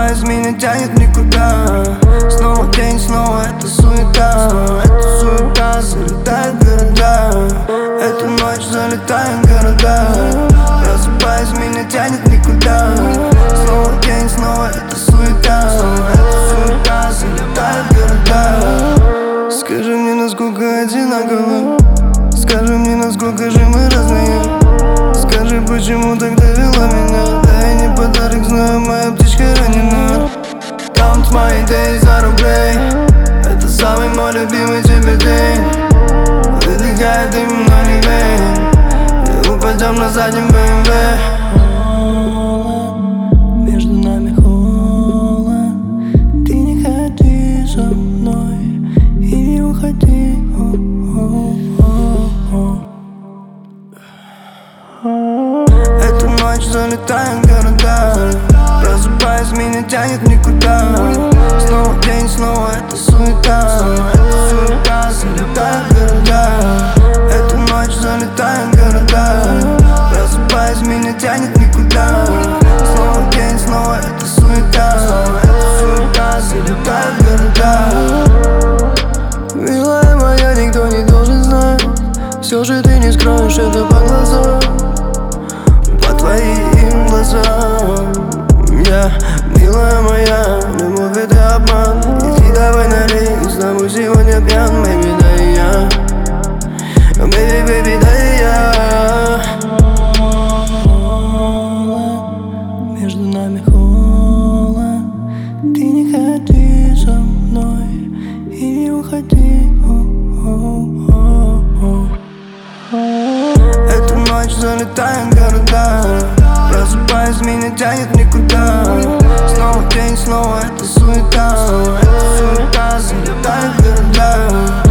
Просыпаюсь, меня тянет никуда. Снова день, снова эта суета. Эта суета залетает в города. Эту ночь залетает в города. Просыпаюсь, меня тянет никуда. Снова день, снова эта суета. Эта суета залетает в города. Скажи мне, насколько одинаково. Скажи мне, насколько же мы разные. Скажи, почему так довела меня. Да я не подарок, знаю, моя птичка ранена. Count мои days за рублей. Это самый мой любимый тебе день. Выдыхает дым, но не вейн. И упадем на заднем BMW. Между нами холод. Ты не ходи со мной и не уходи. Эту ночь залетаем в города. Просыпаюсь, меня тянет никуда. Снова день, снова эта суета. Эта суета залетает в города. Эту ночь залетаем в города. Просыпаюсь, меня тянет никуда. Снова день, снова эта суета. Эта суета залетает в города. Милая моя, никто не должен знать. Все же ты не скроешь это по глазам. По твоим глазам. Милая моя, любовь это обман. Иди давай налей, с тобой сегодня пьян. Baby, да и я. Baby, baby, да и я. Между нами холод. Ты не ходи со мной и не уходи. Эту ночь залетаем в города. Просыпаюсь, меня тянет никуда. Снова день, снова эта суета. Эта суета залетает в города.